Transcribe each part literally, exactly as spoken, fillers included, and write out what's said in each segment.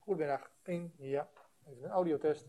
Goedemiddag. één, ja. Even een audiotest.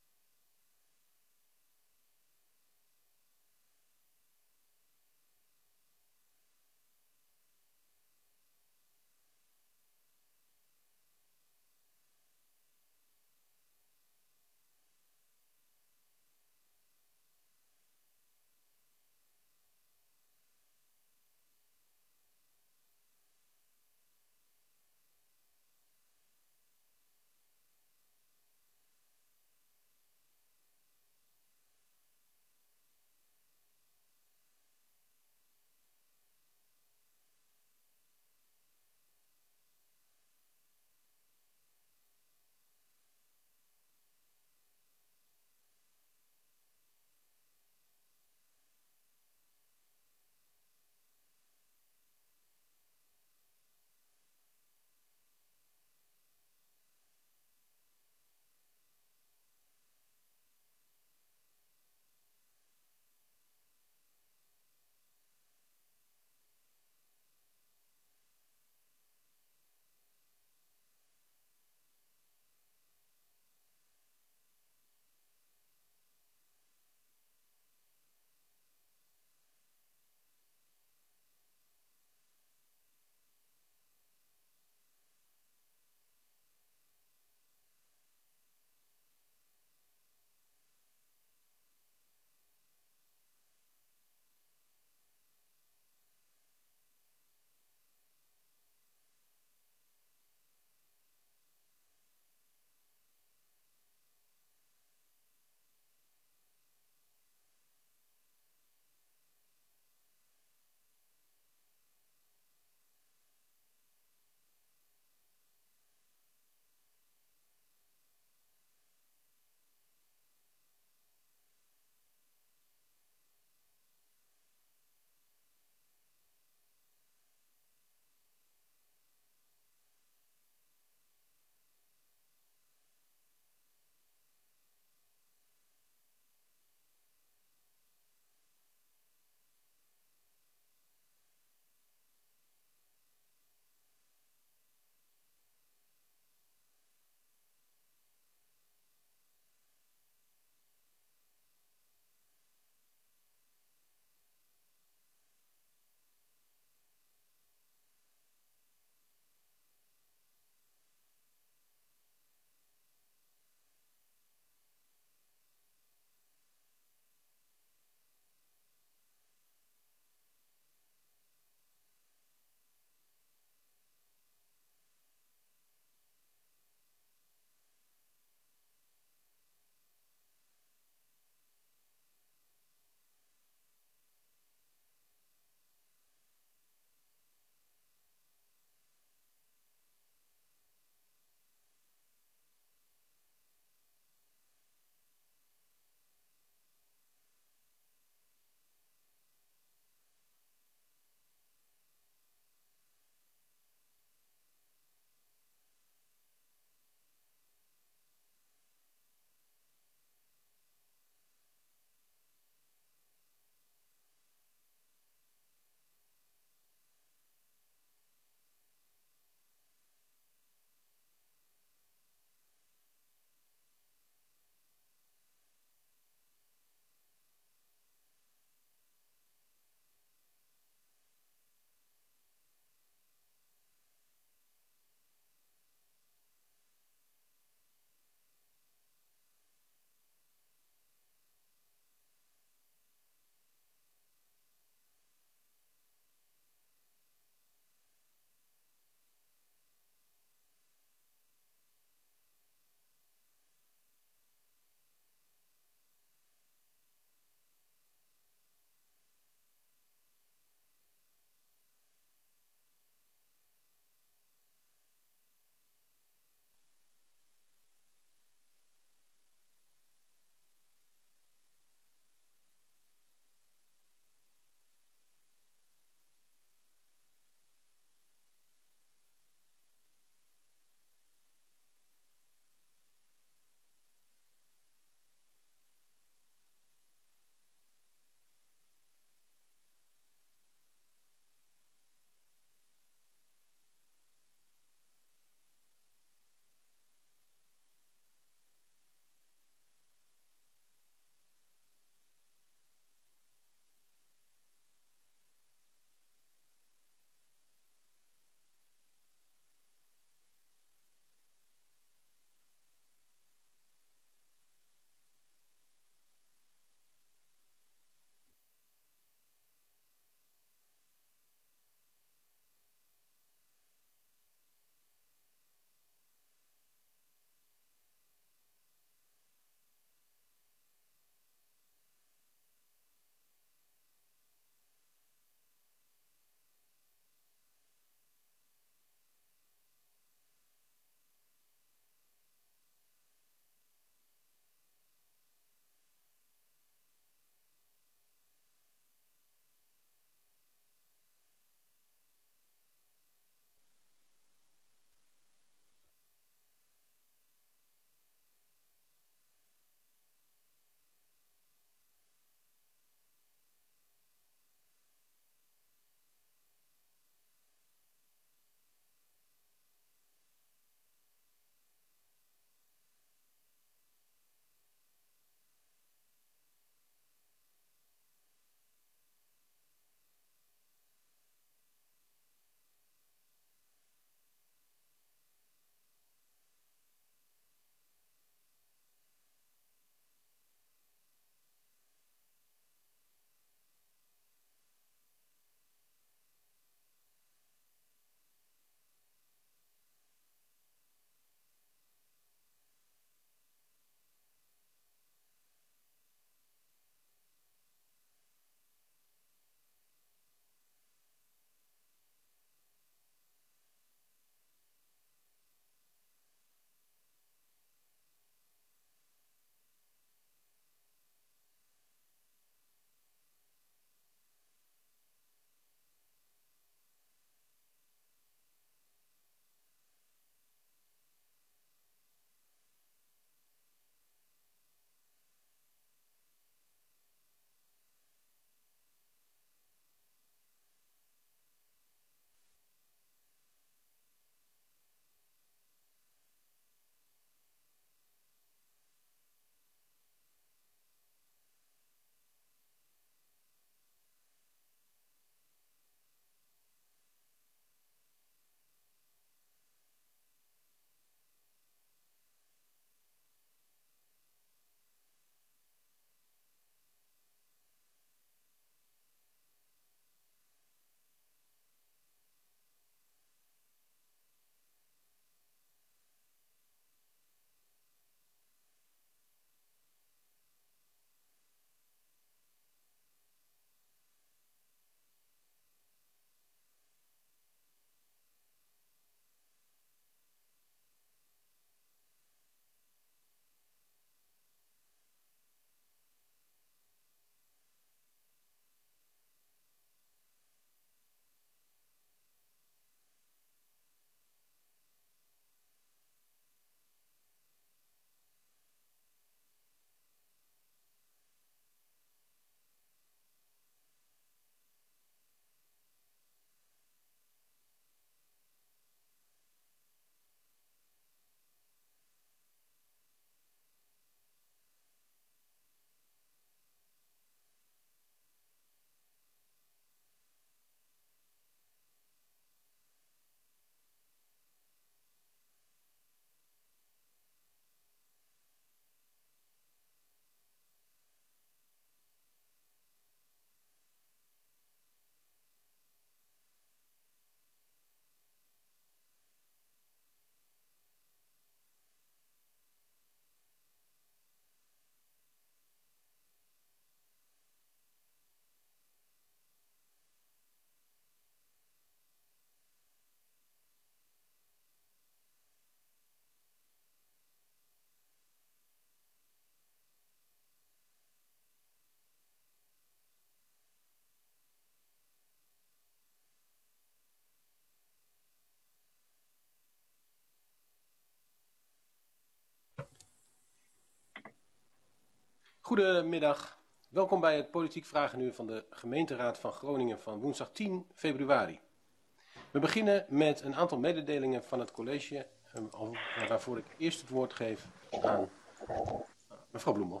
Goedemiddag, welkom bij het Politiek Vragenuur van de gemeenteraad van Groningen van woensdag tien februari. We beginnen met een aantal mededelingen van het college, waarvoor ik eerst het woord geef aan mevrouw Bloemhoff.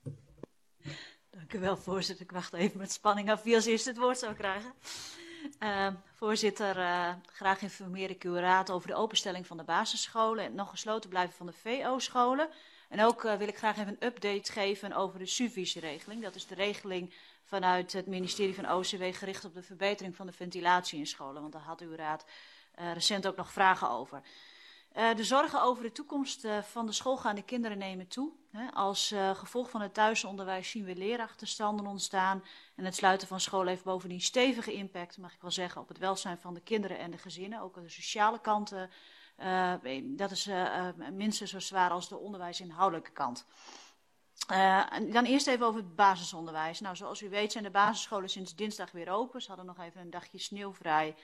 Dank u wel, voorzitter. Ik wacht even met spanning af wie als eerste het woord zou krijgen. Uh, voorzitter, uh, graag informeer ik uw raad over de openstelling van de basisscholen en het nog gesloten blijven van de V O-scholen. En ook uh, wil ik graag even een update geven over de SUVIS-regeling. Dat is de regeling vanuit het ministerie van O C W gericht op de verbetering van de ventilatie in scholen. Want daar had uw raad uh, recent ook nog vragen over. Uh, de zorgen over de toekomst uh, van de schoolgaande kinderen nemen toe. He, als uh, gevolg van het thuisonderwijs zien we leerachterstanden ontstaan. En het sluiten van scholen heeft bovendien stevige impact, mag ik wel zeggen, op het welzijn van de kinderen en de gezinnen. Ook aan de sociale kant, uh, dat is uh, uh, minstens zo zwaar als de onderwijsinhoudelijke kant. Uh, dan eerst even over het basisonderwijs. Nou, zoals u weet zijn de basisscholen sinds dinsdag weer open. Ze hadden nog even een dagje sneeuwvrij.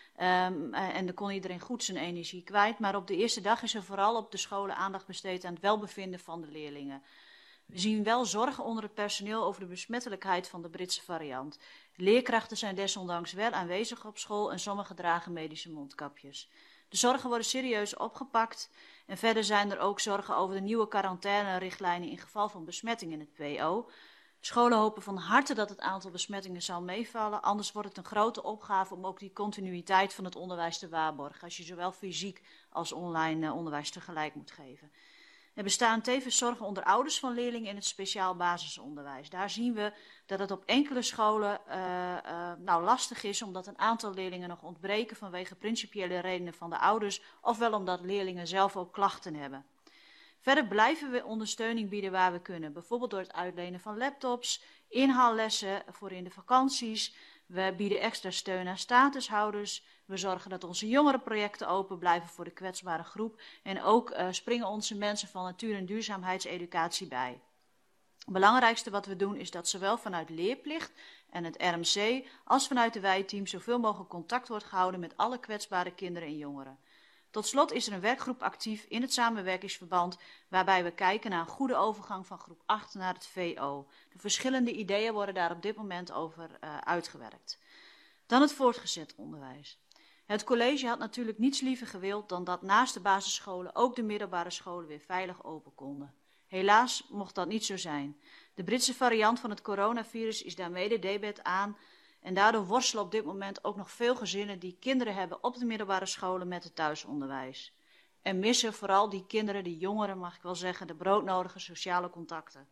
Um, en dan kon iedereen goed zijn energie kwijt. Maar op de eerste dag is er vooral op de scholen aandacht besteed aan het welbevinden van de leerlingen. We zien wel zorgen onder het personeel over de besmettelijkheid van de Britse variant. Leerkrachten zijn desondanks wel aanwezig op school en sommigen dragen medische mondkapjes. De zorgen worden serieus opgepakt. En verder zijn er ook zorgen over de nieuwe quarantaine-richtlijnen in geval van besmetting in het P O. Scholen hopen van harte dat het aantal besmettingen zal meevallen. Anders wordt het een grote opgave om ook die continuïteit van het onderwijs te waarborgen. Als je zowel fysiek als online uh, onderwijs tegelijk moet geven. Er bestaan tevens zorgen onder ouders van leerlingen in het speciaal basisonderwijs. Daar zien we dat het op enkele scholen uh, uh, nou lastig is, omdat een aantal leerlingen nog ontbreken vanwege principiële redenen van de ouders, ofwel omdat leerlingen zelf ook klachten hebben. Verder blijven we ondersteuning bieden waar we kunnen, bijvoorbeeld door het uitlenen van laptops, inhaallessen voor in de vakanties. We bieden extra steun aan statushouders. We zorgen dat onze jongerenprojecten open blijven voor de kwetsbare groep. En ook uh, springen onze mensen van natuur- en duurzaamheidseducatie bij. Het belangrijkste wat we doen is dat zowel vanuit leerplicht en het R M C als vanuit de wijkteam zoveel mogelijk contact wordt gehouden met alle kwetsbare kinderen en jongeren. Tot slot is er een werkgroep actief in het samenwerkingsverband waarbij we kijken naar een goede overgang van groep acht naar het V O. De verschillende ideeën worden daar op dit moment over uh, uitgewerkt. Dan het voortgezet onderwijs. Het college had natuurlijk niets liever gewild dan dat naast de basisscholen ook de middelbare scholen weer veilig open konden. Helaas mocht dat niet zo zijn. De Britse variant van het coronavirus is daar mede debet aan. En daardoor worstelen op dit moment ook nog veel gezinnen die kinderen hebben op de middelbare scholen met het thuisonderwijs. En missen vooral die kinderen, die jongeren mag ik wel zeggen, de broodnodige sociale contacten.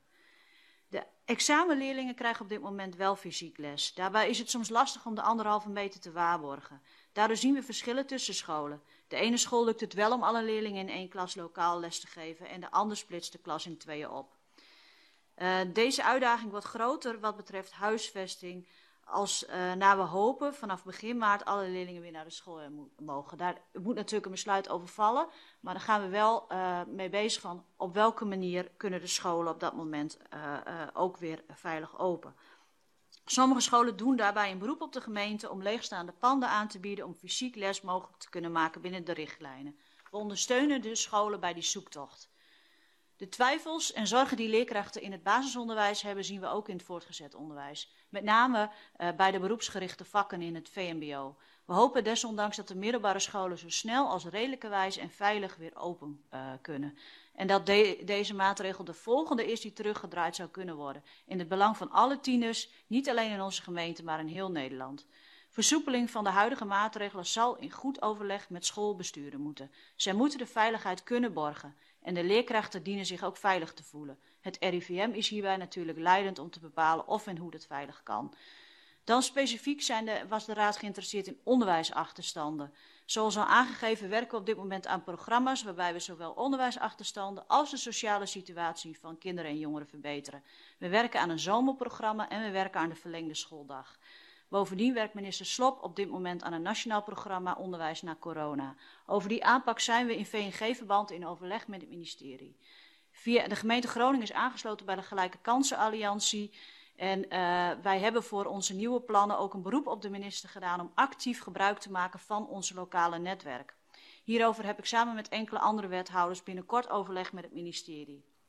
De examenleerlingen krijgen op dit moment wel fysiek les. Daarbij is het soms lastig om de anderhalve meter te waarborgen. Daardoor zien we verschillen tussen scholen. De ene school lukt het wel om alle leerlingen in één klas lokaal les te geven en de ander splitst de klas in tweeën op. Uh, deze uitdaging wordt groter wat betreft huisvesting. Als uh, naar we hopen vanaf begin maart alle leerlingen weer naar de school mogen. Daar moet natuurlijk een besluit over vallen. Maar daar gaan we wel uh, mee bezig van op welke manier kunnen de scholen op dat moment uh, uh, ook weer veilig open. Sommige scholen doen daarbij een beroep op de gemeente om leegstaande panden aan te bieden om fysiek les mogelijk te kunnen maken binnen de richtlijnen. We ondersteunen de scholen bij die zoektocht. De twijfels en zorgen die leerkrachten in het basisonderwijs hebben, zien we ook in het voortgezet onderwijs. Met name uh, bij de beroepsgerichte vakken in het V M B O. We hopen desondanks dat de middelbare scholen zo snel als redelijkerwijs en veilig weer open uh, kunnen. En dat de, deze maatregel de volgende is die teruggedraaid zou kunnen worden. In het belang van alle tieners, niet alleen in onze gemeente, maar in heel Nederland. Versoepeling van de huidige maatregelen zal in goed overleg met schoolbesturen moeten. Zij moeten de veiligheid kunnen borgen. En de leerkrachten dienen zich ook veilig te voelen. Het R I V M is hierbij natuurlijk leidend om te bepalen of en hoe dat veilig kan. Dan specifiek zijn de, was de Raad geïnteresseerd in onderwijsachterstanden. Zoals al aangegeven werken we op dit moment aan programma's waarbij we zowel onderwijsachterstanden als de sociale situatie van kinderen en jongeren verbeteren. We werken aan een zomerprogramma en we werken aan de verlengde schooldag. Bovendien werkt minister Slop op dit moment aan een nationaal programma Onderwijs na corona. Over die aanpak zijn we in V N G-verband in overleg met het ministerie. Via de gemeente Groningen is aangesloten bij de Gelijke Kansen-alliantie. En uh, wij hebben voor onze nieuwe plannen ook een beroep op de minister gedaan om actief gebruik te maken van ons lokale netwerk. Hierover heb ik samen met enkele andere wethouders binnenkort overleg met het ministerie.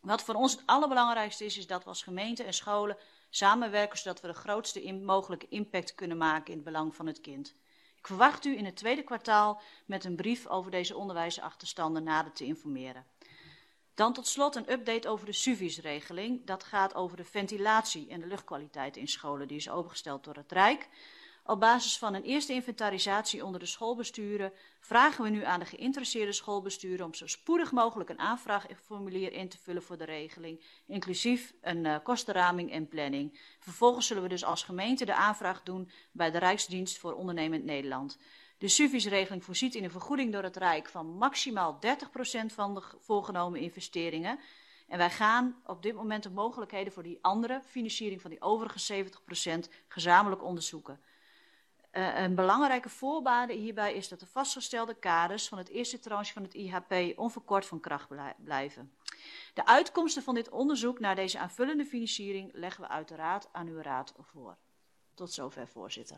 Wat voor ons het allerbelangrijkste is, is dat we als gemeente en scholen samenwerken zodat we de grootste in, mogelijke impact kunnen maken in het belang van het kind. Ik verwacht u in het tweede kwartaal met een brief over deze onderwijsachterstanden nader te informeren. Dan tot slot een update over de SUVIS-regeling. Dat gaat over de ventilatie en de luchtkwaliteit in scholen. Die is opengesteld door het Rijk. Op basis van een eerste inventarisatie onder de schoolbesturen vragen we nu aan de geïnteresseerde schoolbesturen om zo spoedig mogelijk een aanvraagformulier in te vullen voor de regeling, inclusief een uh, kostenraming en planning. Vervolgens zullen we dus als gemeente de aanvraag doen bij de Rijksdienst voor Ondernemend Nederland. De SUVIS-regeling voorziet in een vergoeding door het Rijk van maximaal dertig procent van de voorgenomen investeringen. En wij gaan op dit moment de mogelijkheden voor die andere financiering van die overige zeventig procent gezamenlijk onderzoeken. Uh, een belangrijke voorwaarde hierbij is dat de vastgestelde kaders van het eerste tranche van het I H P onverkort van kracht blijven. De uitkomsten van dit onderzoek naar deze aanvullende financiering leggen we uiteraard aan uw raad voor. Tot zover, voorzitter.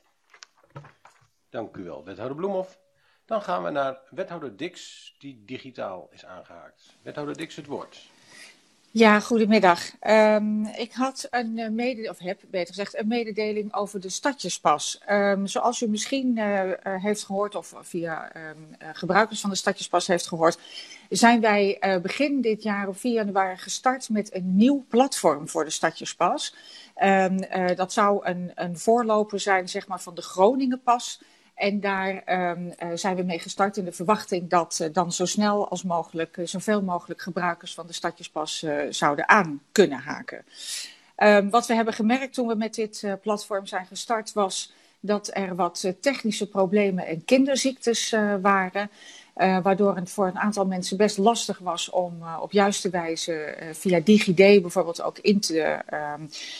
Dank u wel, wethouder Bloemhoff. Dan gaan we naar wethouder Dix, die digitaal is aangehaakt. Wethouder Dix, het woord. Ja, goedemiddag. Um, ik had een uh, mede, of heb beter gezegd, een mededeling over de Stadjespas. Um, zoals u misschien uh, uh, heeft gehoord, of via um, uh, gebruikers van de Stadjespas heeft gehoord, zijn wij uh, begin dit jaar op vier januari gestart met een nieuw platform voor de Stadjespas. Um, uh, dat zou een, een voorloper zijn, zeg maar, van de Groningenpas. En daar um, uh, zijn we mee gestart in de verwachting dat uh, dan zo snel als mogelijk, uh, zoveel mogelijk gebruikers van de Stadjespas uh, zouden aan kunnen haken. Um, wat we hebben gemerkt toen we met dit uh, platform zijn gestart was dat er wat uh, technische problemen en kinderziektes uh, waren. Uh, waardoor het voor een aantal mensen best lastig was om uh, op juiste wijze uh, via DigiD bijvoorbeeld ook in te, uh,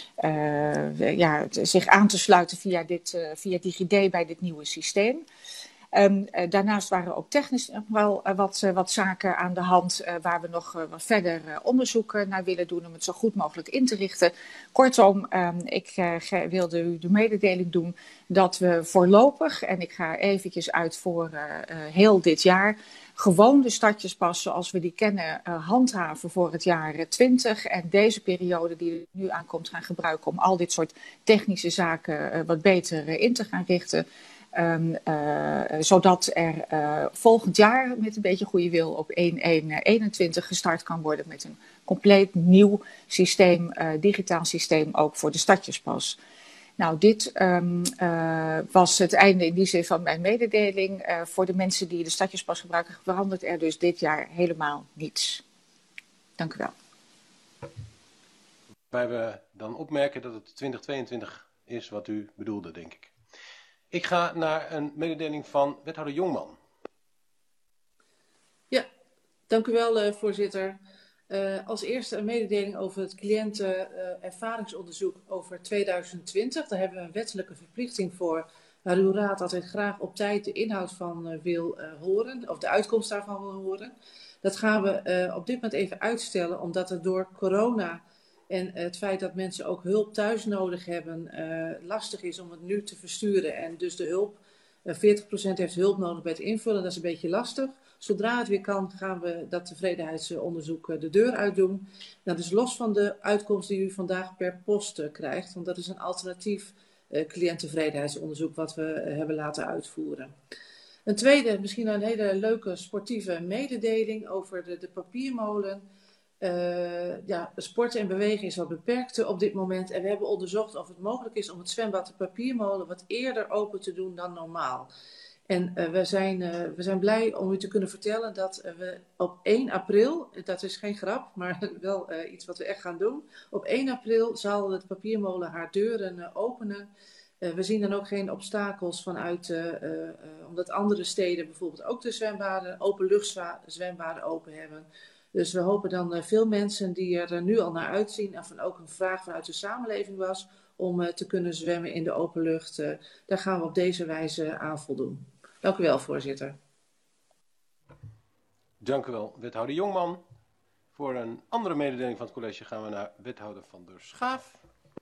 uh, ja, zich aan te sluiten via, dit, uh, via DigiD bij dit nieuwe systeem. Um, uh, daarnaast waren ook technisch nog wel uh, wat, uh, wat zaken aan de hand uh, waar we nog uh, wat verder uh, onderzoek uh, naar willen doen om het zo goed mogelijk in te richten. Kortom, um, ik uh, wilde u de mededeling doen dat we voorlopig, en ik ga eventjes uit voor uh, uh, heel dit jaar, gewoon de Stadjespas zoals we die kennen uh, handhaven voor het jaar twintig en deze periode die er nu aankomt gaan gebruiken om al dit soort technische zaken uh, wat beter uh, in te gaan richten. Um, uh, zodat er uh, volgend jaar met een beetje goede wil op één één eenentwintig gestart kan worden met een compleet nieuw systeem, uh, digitaal systeem ook voor de Stadjespas. Nou, dit um, uh, was het einde in die zin van mijn mededeling. Uh, voor de mensen die de Stadjespas gebruiken verandert er dus dit jaar helemaal niets. Dank u wel. Waarbij we dan opmerken dat het twintig tweeëntwintig is wat u bedoelde, denk ik. Ik ga naar een mededeling van wethouder Jongman. Ja, dank u wel, uh, voorzitter. Uh, als eerste een mededeling over het cliëntenervaringsonderzoek uh, over tweeduizend twintig. Daar hebben we een wettelijke verplichting voor, waar uw raad altijd graag op tijd de inhoud van uh, wil uh, horen, of de uitkomst daarvan wil horen. Dat gaan we uh, op dit moment even uitstellen, omdat er door corona en het feit dat mensen ook hulp thuis nodig hebben, uh, lastig is om het nu te versturen. En dus de hulp, uh, veertig procent heeft hulp nodig bij het invullen, dat is een beetje lastig. Zodra het weer kan, gaan we dat tevredenheidsonderzoek uh, de deur uit doen. Dat is los van de uitkomst die u vandaag per post uh, krijgt, want dat is een alternatief uh, cliënttevredenheidsonderzoek wat we uh, hebben laten uitvoeren. Een tweede, misschien een hele leuke sportieve mededeling over de, de papiermolen. Uh, ja, sporten en bewegen is wat beperkt op dit moment. En we hebben onderzocht of het mogelijk is om het zwembad de papiermolen wat eerder open te doen dan normaal. En uh, we, zijn, uh, we zijn blij om u te kunnen vertellen dat uh, we op één april, dat is geen grap, maar wel uh, iets wat we echt gaan doen. Op één april zal de papiermolen haar deuren uh, openen. Uh, we zien dan ook geen obstakels vanuit, uh, uh, uh, omdat andere steden bijvoorbeeld ook de zwembaden, openluchtzwembaden open hebben. Dus we hopen dan uh, veel mensen die er uh, nu al naar uitzien en van ook een vraag vanuit de samenleving was om uh, te kunnen zwemmen in de open lucht. Uh, daar gaan we op deze wijze aan voldoen. Dank u wel, voorzitter. Dank u wel, wethouder Jongman. Voor een andere mededeling van het college gaan we naar wethouder Van der Schaaf.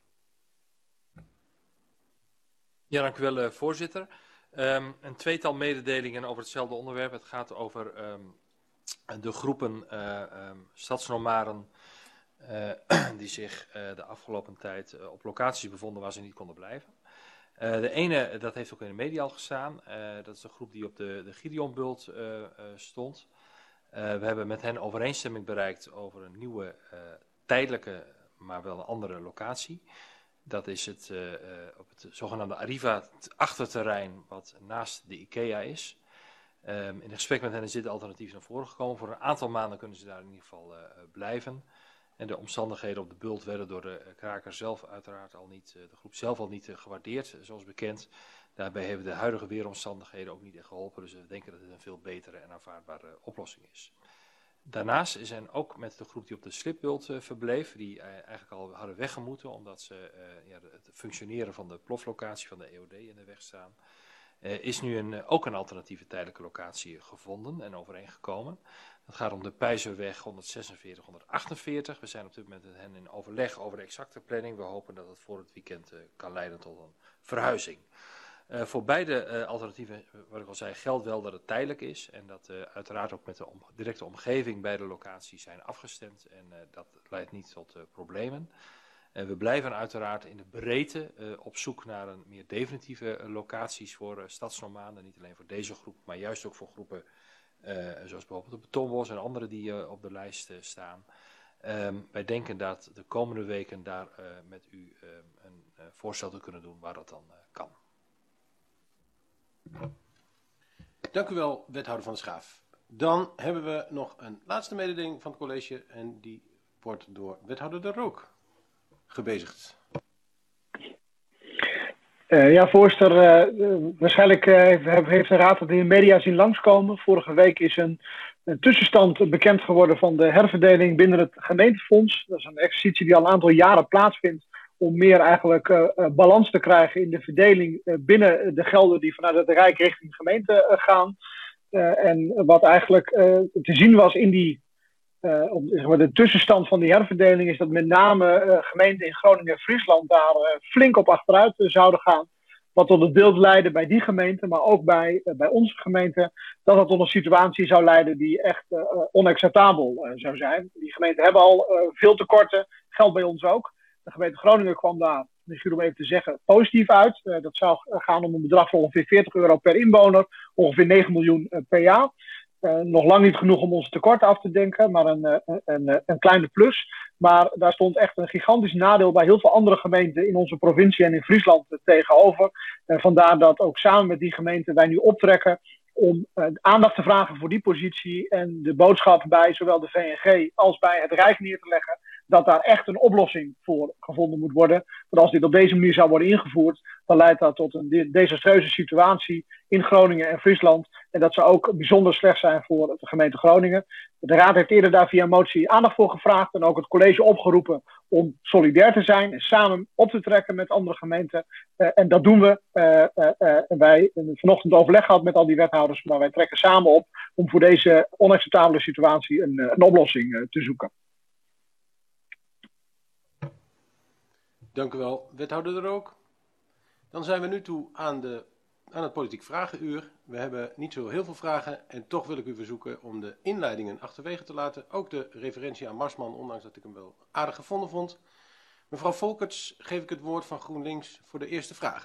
Ja, dank u wel, uh, voorzitter. Um, een tweetal mededelingen over hetzelfde onderwerp. Het gaat over um, de groepen uh, um, stadsnomaren uh, die zich uh, de afgelopen tijd uh, op locaties bevonden waar ze niet konden blijven. Uh, de ene, dat heeft ook in de media al gestaan, uh, dat is de groep die op de, de Gideonbult uh, uh, stond. Uh, we hebben met hen overeenstemming bereikt over een nieuwe uh, tijdelijke, maar wel een andere locatie. Dat is het, uh, uh, op het zogenaamde Arriva achterterrein wat naast de IKEA is. Um, in gesprek met hen is dit alternatief naar voren gekomen. Voor een aantal maanden kunnen ze daar in ieder geval uh, blijven. En de omstandigheden op de bult werden door de uh, kraker zelf uiteraard al niet, uh, de groep zelf al niet uh, gewaardeerd, zoals bekend. Daarbij hebben de huidige weeromstandigheden ook niet echt geholpen. Dus we denken dat het een veel betere en aanvaardbare uh, oplossing is. Daarnaast zijn ook met de groep die op de slipbult uh, verbleef, die uh, eigenlijk al hadden weggemoeten, omdat ze uh, ja, het functioneren van de ploflocatie van de E O D in de weg staan. Uh, is nu een, uh, ook een alternatieve tijdelijke locatie gevonden en overeengekomen. Dat gaat om de Peizerweg honderdzesenveertig honderdachtenveertig. We zijn op dit moment met hen in overleg over de exacte planning. We hopen dat het voor het weekend uh, kan leiden tot een verhuizing. Uh, voor beide uh, alternatieven, wat ik al zei, geldt wel dat het tijdelijk is. En dat uh, uiteraard ook met de om, directe omgeving bij de locatie zijn afgestemd. En uh, dat leidt niet tot uh, problemen. Uh, we blijven uiteraard in de breedte uh, op zoek naar een meer definitieve uh, locaties voor uh, stadsnomaden. Niet alleen voor deze groep, maar juist ook voor groepen uh, zoals bijvoorbeeld de Betonbos en andere die uh, op de lijst uh, staan. Um, wij denken dat de komende weken daar uh, met u uh, een uh, voorstel te kunnen doen waar dat dan uh, kan. Dank u wel, wethouder Van der Schaaf. Dan hebben we nog een laatste mededeling van het college en die wordt door wethouder De Rook gebezigd. Uh, ja, voorzitter, uh, waarschijnlijk uh, heeft, heeft de raad het in de media zien langskomen. Vorige week is een, een tussenstand bekend geworden van de herverdeling binnen het gemeentefonds. Dat is een exercitie die al een aantal jaren plaatsvindt om meer eigenlijk uh, uh, balans te krijgen in de verdeling uh, binnen de gelden die vanuit het Rijk richting de gemeente uh, gaan. Uh, en wat eigenlijk uh, te zien was in die Uh, op, zeg maar, de tussenstand van die herverdeling is dat met name uh, gemeenten in Groningen en Friesland daar uh, flink op achteruit uh, zouden gaan. Wat tot het beeld leidde bij die gemeente, maar ook bij, uh, bij onze gemeente, dat het tot een situatie zou leiden die echt uh, onacceptabel uh, zou zijn. Die gemeenten hebben al uh, veel tekorten, geldt bij ons ook. De gemeente Groningen kwam daar, misschien om even te zeggen, positief uit. Uh, dat zou gaan om een bedrag van ongeveer veertig euro per inwoner, ongeveer negen miljoen uh, per jaar. Uh, nog lang niet genoeg om onze tekorten af te denken, maar een, uh, een, uh, een kleine plus. Maar daar stond echt een gigantisch nadeel bij heel veel andere gemeenten in onze provincie en in Friesland uh, tegenover. Uh, vandaar dat ook samen met die gemeenten wij nu optrekken om uh, aandacht te vragen voor die positie en de boodschap bij zowel de V N G als bij het Rijk neer te leggen dat daar echt een oplossing voor gevonden moet worden. Want als dit op deze manier zou worden ingevoerd, dan leidt dat tot een desastreuze situatie in Groningen en Friesland. En dat zou ook bijzonder slecht zijn voor de gemeente Groningen. De Raad heeft eerder daar via motie aandacht voor gevraagd en ook het college opgeroepen om solidair te zijn en samen op te trekken met andere gemeenten. Uh, en dat doen we. Uh, uh, uh, wij hebben vanochtend overleg gehad met al die wethouders, maar wij trekken samen op om voor deze onacceptabele situatie een, een oplossing uh, te zoeken. Dank u wel, wethouder De Rook. Dan zijn we nu toe aan, de, aan het politiek vragenuur. We hebben niet zo heel veel vragen en toch wil ik u verzoeken om de inleidingen achterwege te laten. Ook de referentie aan Marsman, ondanks dat ik hem wel aardig gevonden vond. Mevrouw Volkerts, geef ik het woord van GroenLinks voor de eerste vragen.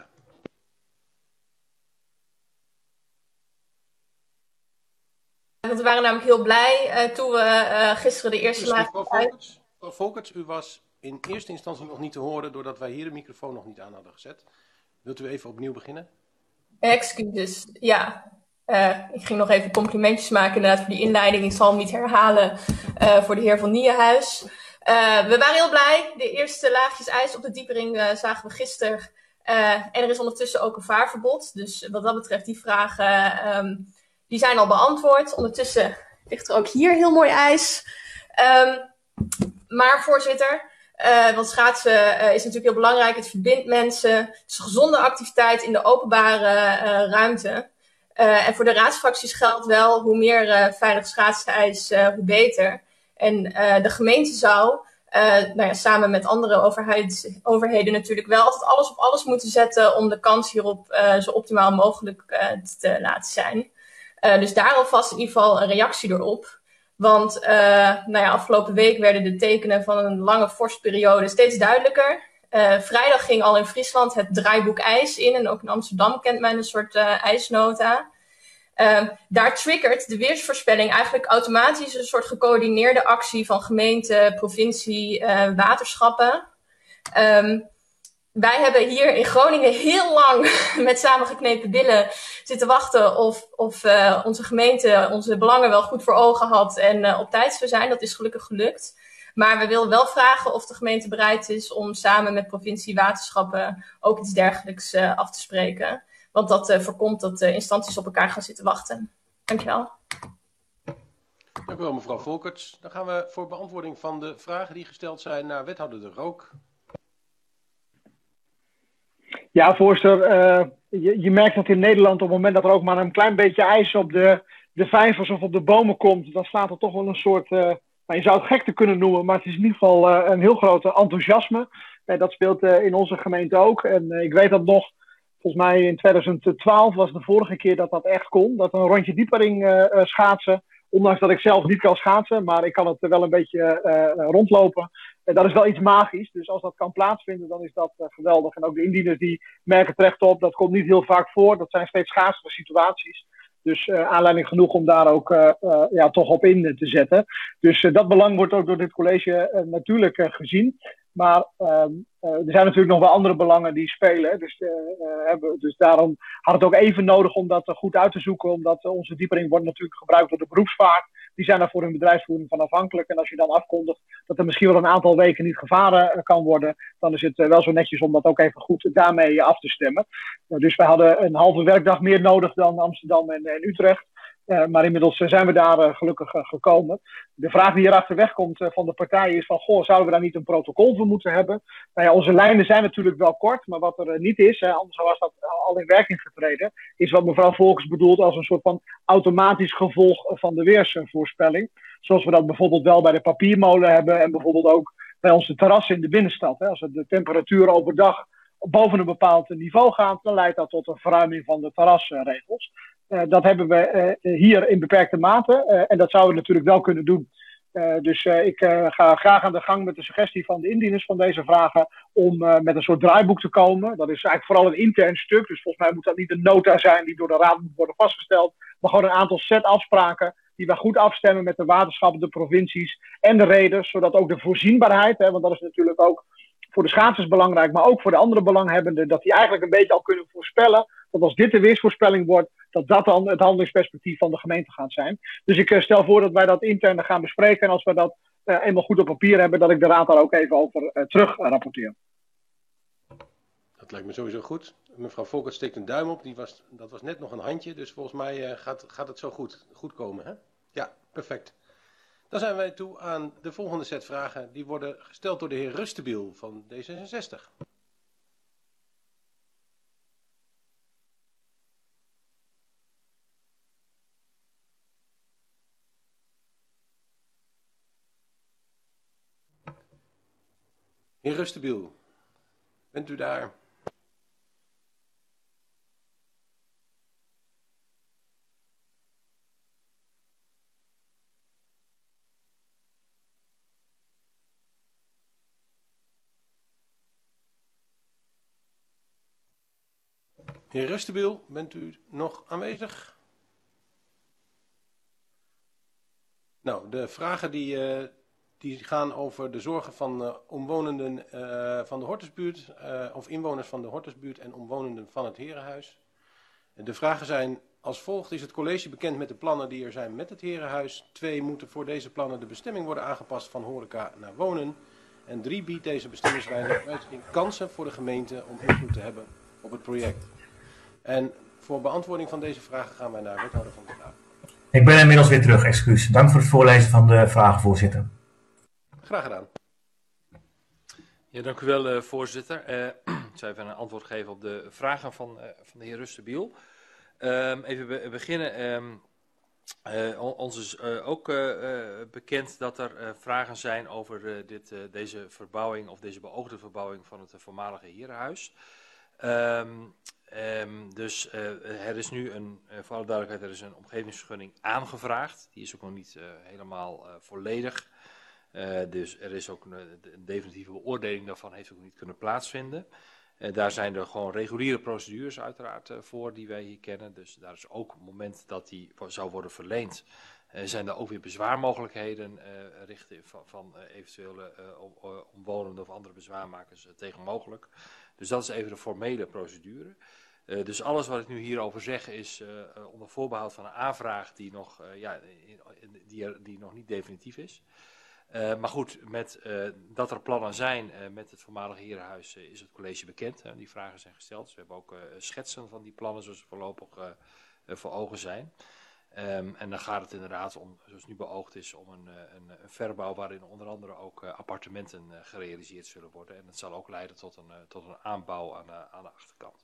We waren namelijk heel blij uh, toen we uh, gisteren de eerste Dus, laag... mevrouw Volkerts, mevrouw Volkerts, u was in eerste instantie nog niet te horen doordat wij hier de microfoon nog niet aan hadden gezet. Wilt u even opnieuw beginnen? Excuses, ja. Uh, ik ging nog even complimentjes maken inderdaad voor die inleiding. Ik zal hem niet herhalen uh, voor de heer Van Nieuwenhuis. Uh, we waren heel blij. De eerste laagjes ijs op de diepering uh, zagen we gisteren. Uh, en er is ondertussen ook een vaarverbod. Dus wat dat betreft, die vragen um, die zijn al beantwoord. Ondertussen ligt er ook hier heel mooi ijs. Um, maar voorzitter... Uh, want schaatsen uh, is natuurlijk heel belangrijk. Het verbindt mensen. Het is een gezonde activiteit in de openbare uh, ruimte. Uh, en voor de raadsfracties geldt wel, hoe meer uh, veilig schaatsijs, uh, hoe beter. En uh, de gemeente zou, uh, nou ja, samen met andere overheid, overheden natuurlijk wel altijd alles op alles moeten zetten om de kans hierop uh, zo optimaal mogelijk uh, te laten zijn. Uh, dus daar alvast in ieder geval een reactie erop. Want uh, nou ja, afgelopen week werden de tekenen van een lange vorstperiode steeds duidelijker. Uh, vrijdag ging al in Friesland het draaiboek ijs in. En ook in Amsterdam kent men een soort uh, ijsnota. Uh, daar triggert de weersvoorspelling eigenlijk automatisch een soort gecoördineerde actie van gemeente, provincie, uh, waterschappen. Um, wij hebben hier in Groningen heel lang met samengeknepen billen zitten wachten of, of uh, onze gemeente onze belangen wel goed voor ogen had en uh, op tijd zou zijn. Dat is gelukkig gelukt. Maar we willen wel vragen of de gemeente bereid is om samen met provincie waterschappen ook iets dergelijks uh, af te spreken. Want dat uh, voorkomt dat uh, instanties op elkaar gaan zitten wachten. Dankjewel. Dank u wel, mevrouw Volkerts. Dan gaan we voor beantwoording van de vragen die gesteld zijn naar wethouder De Rook. Ja, voorzitter. Uh, je, je merkt dat in Nederland op het moment dat er ook maar een klein beetje ijs op de, de vijvers of op de bomen komt, dan staat er toch wel een soort, uh, nou, je zou het gekte kunnen noemen, maar het is in ieder geval uh, een heel groot enthousiasme. Uh, dat speelt uh, in onze gemeente ook. En uh, ik weet dat nog, volgens mij in twintig twaalf was de vorige keer dat dat echt kon. Dat een rondje diepering uh, uh, schaatsen. Ondanks dat ik zelf niet kan schaatsen, maar ik kan het wel een beetje uh, rondlopen. Uh, dat is wel iets magisch. Dus als dat kan plaatsvinden, dan is dat uh, geweldig. En ook de indieners die merken terecht op, dat komt niet heel vaak voor. Dat zijn steeds schaatsere situaties. Dus uh, aanleiding genoeg om daar ook uh, uh, ja, toch op in te zetten. Dus uh, dat belang wordt ook door dit college uh, natuurlijk uh, gezien. Maar uh, uh, er zijn natuurlijk nog wel andere belangen die spelen. Dus, uh, uh, hebben, dus daarom had het ook even nodig om dat uh, goed uit te zoeken. Omdat uh, onze diepering wordt natuurlijk gebruikt door de beroepsvaart. Die zijn daar voor hun bedrijfsvoering van afhankelijk. En als je dan afkondigt dat er misschien wel een aantal weken niet gevaren uh, kan worden. Dan is het uh, wel zo netjes om dat ook even goed daarmee uh, af te stemmen. Uh, dus we hadden een halve werkdag meer nodig dan Amsterdam en, en Utrecht. Uh, maar inmiddels uh, zijn we daar uh, gelukkig uh, gekomen. De vraag die hierachter wegkomt uh, van de partijen is van, goh, zouden we daar niet een protocol voor moeten hebben? Nou ja, onze lijnen zijn natuurlijk wel kort, maar wat er uh, niet is, uh, anders was dat al in werking getreden, is wat mevrouw Volkers bedoelt als een soort van automatisch gevolg van de weersvoorspelling. Zoals we dat bijvoorbeeld wel bij de papiermolen hebben en bijvoorbeeld ook bij onze terrassen in de binnenstad. Hè. Als de temperatuur overdag boven een bepaald niveau gaat, dan leidt dat tot een verruiming van de terrasregels. Uh, dat hebben we uh, hier in beperkte mate uh, en dat zouden we natuurlijk wel kunnen doen. Uh, dus uh, ik uh, ga graag aan de gang met de suggestie van de indieners van deze vragen om uh, met een soort draaiboek te komen. Dat is eigenlijk vooral een intern stuk, dus volgens mij moet dat niet een nota zijn die door de raad moet worden vastgesteld, maar gewoon een aantal set afspraken die we goed afstemmen met de waterschappen, de provincies en de reders, zodat ook de voorzienbaarheid, hè, want dat is natuurlijk ook voor de schaatsers belangrijk, maar ook voor de andere belanghebbenden, dat die eigenlijk een beetje al kunnen voorspellen, dat als dit de weersvoorspelling wordt, dat dat dan het handelingsperspectief van de gemeente gaat zijn. Dus ik uh, stel voor dat wij dat intern gaan bespreken en als we dat uh, eenmaal goed op papier hebben, dat ik de raad daar ook even over uh, terug uh, rapporteer. Dat lijkt me sowieso goed. Mevrouw Volkert steekt een duim op, die was, dat was net nog een handje, dus volgens mij uh, gaat, gaat het zo goed, goed komen. Hè? Ja, perfect. Dan zijn wij toe aan de volgende set vragen. Die worden gesteld door de heer Rustenbiel van D zesenzestig. Heer Rustenbiel, bent u daar? Heer Rustenbiel, bent u nog aanwezig? Nou, de vragen die, uh, die gaan over de zorgen van uh, omwonenden uh, van de Hortusbuurt, uh, of inwoners van de Hortusbuurt en omwonenden van het Herenhuis. De vragen zijn als volgt: is het college bekend met de plannen die er zijn met het Herenhuis? Twee, moeten voor deze plannen de bestemming worden aangepast van horeca naar wonen? En drie, biedt deze bestemmingswijziging kansen voor de gemeente om invloed te hebben op het project? En voor beantwoording van deze vragen gaan wij naar wethouder Van der Graaf. Ik ben inmiddels weer terug, excuus. Dank voor het voorlezen van de vragen, voorzitter. Graag gedaan. Ja, dank u wel, uh, voorzitter. Uh, ik zal even een antwoord geven op de vragen van, uh, van de heer Rustenbiel. Um, even be beginnen. Um, uh, ons is uh, ook uh, uh, bekend dat er uh, vragen zijn over uh, dit, uh, deze verbouwing of deze beoogde verbouwing van het uh, voormalige Herenhuis. Um, um, dus uh, er is nu een, uh, voor alle duidelijkheid, er is een omgevingsvergunning aangevraagd. Die is ook nog niet uh, helemaal uh, volledig. Uh, dus er is ook een, een definitieve beoordeling daarvan heeft ook niet kunnen plaatsvinden. Uh, daar zijn er gewoon reguliere procedures uiteraard uh, voor die wij hier kennen. Dus daar is ook op het moment dat die zou worden verleend, uh, zijn er ook weer bezwaarmogelijkheden uh, richten van, van uh, eventuele uh, omwonenden of andere bezwaarmakers uh, tegen mogelijk. Dus dat is even de formele procedure. Uh, dus alles wat ik nu hierover zeg is uh, uh, onder voorbehoud van een aanvraag die nog, uh, ja, die, die nog niet definitief is. Uh, maar goed, met, uh, dat er plannen zijn uh, met het voormalige herenhuis uh, is het college bekend. Hè, die vragen zijn gesteld. Dus we hebben ook uh, schetsen van die plannen zoals ze voorlopig uh, uh, voor ogen zijn. Um, en dan gaat het inderdaad om, zoals nu beoogd is, om een, een, een verbouw waarin onder andere ook uh, appartementen uh, gerealiseerd zullen worden. En dat zal ook leiden tot een, uh, tot een aanbouw aan, uh, aan de achterkant.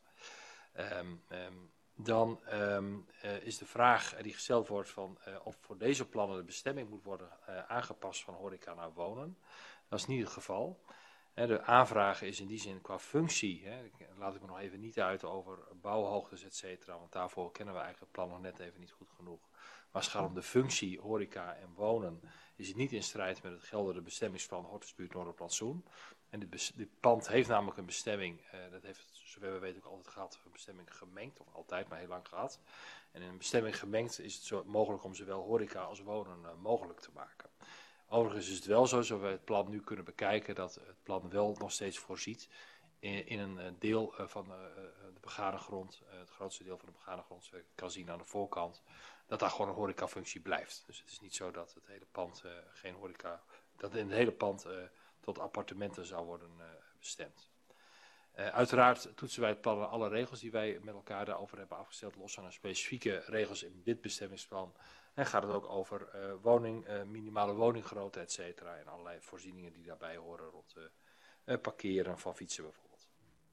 Um, um, dan um, uh, is de vraag die gesteld wordt van uh, of voor deze plannen de bestemming moet worden uh, aangepast van horeca naar wonen. Dat is niet het geval. He, de aanvraag is in die zin qua functie, he, laat ik me nog even niet uit over bouwhoogtes et cetera, want daarvoor kennen we eigenlijk het plan nog net even niet goed genoeg. Maar als het gaat om de functie horeca en wonen, is het niet in strijd met het geldende bestemmingsplan Hortusbuurt Noorderplantsoen. En dit, dit pand heeft namelijk een bestemming, uh, dat heeft zover we weten ook altijd gehad, een bestemming gemengd, of altijd, maar heel lang gehad. En in een bestemming gemengd is het zo mogelijk om zowel horeca als wonen uh, mogelijk te maken. Overigens is het wel zo, zoals we het plan nu kunnen bekijken, dat het plan wel nog steeds voorziet in, in een deel uh, van uh, de begane grond, uh, het grootste deel van de begane grond, zoals je kan zien aan de voorkant, dat daar gewoon een horecafunctie blijft. Dus het is niet zo dat het hele pand uh, geen horeca, dat in het hele pand uh, tot appartementen zou worden uh, bestemd. Uh, uiteraard toetsen wij het plan en alle regels die wij met elkaar daarover hebben afgesteld, los van de specifieke regels in dit bestemmingsplan. En gaat het ook over uh, woning, uh, minimale woninggrootte, et cetera. En allerlei voorzieningen die daarbij horen rond uh, uh, parkeren van fietsen bijvoorbeeld.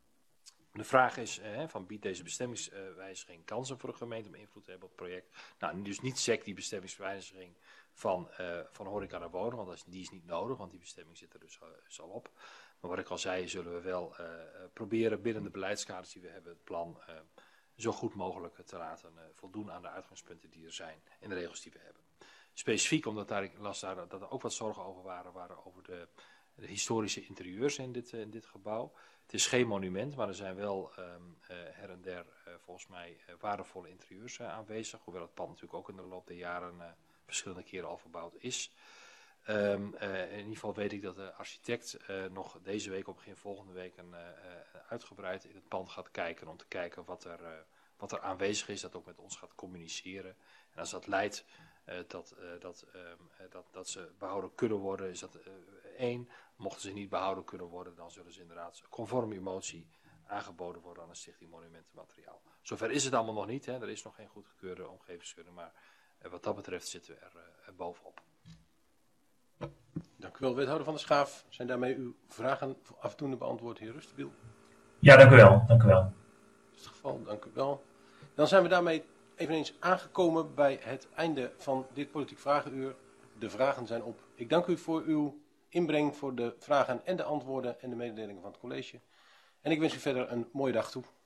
De vraag is, uh, van biedt deze bestemmingswijziging kansen voor de gemeente om invloed te hebben op het project? Nou, dus niet sec die bestemmingswijziging van, uh, van horeca naar wonen, want dat is, die is niet nodig, want die bestemming zit er dus, uh, dus al op. Maar wat ik al zei, zullen we wel uh, proberen binnen de beleidskaders die we hebben, het plan uh, zo goed mogelijk te laten uh, voldoen aan de uitgangspunten die er zijn en de regels die we hebben. Specifiek, omdat daar, ik las daar dat er ook wat zorgen over waren, waren over de, de historische interieurs in dit, uh, in dit gebouw. Het is geen monument, maar er zijn wel um, uh, her en der uh, volgens mij uh, waardevolle interieurs uh, aanwezig, hoewel het pand natuurlijk ook in de loop der jaren uh, verschillende keren al verbouwd is. Um, uh, in ieder geval weet ik dat de architect uh, nog deze week of begin volgende week een, uh, uh, uitgebreid in het pand gaat kijken om te kijken wat er, uh, wat er aanwezig is, dat ook met ons gaat communiceren. En als dat leidt uh, dat, uh, dat, um, uh, dat, dat ze behouden kunnen worden, is dat uh, één. Mochten ze niet behouden kunnen worden, dan zullen ze inderdaad conform uw motie aangeboden worden aan de Stichting Monumentenmateriaal. Zover is het allemaal nog niet, hè. Er is nog geen goedgekeurde omgevingsvergunning, maar uh, wat dat betreft zitten we er, uh, er bovenop. Dank u wel, wethouder Van der Schaaf. Zijn daarmee uw vragen afdoende beantwoord, heer Rustenbiel? Ja, dank u wel. Dank u wel. Dat is het geval, dank u wel. Dan zijn we daarmee eveneens aangekomen bij het einde van dit Politiek Vragenuur. De vragen zijn op. Ik dank u voor uw inbreng voor de vragen en de antwoorden en de mededelingen van het college. En ik wens u verder een mooie dag toe.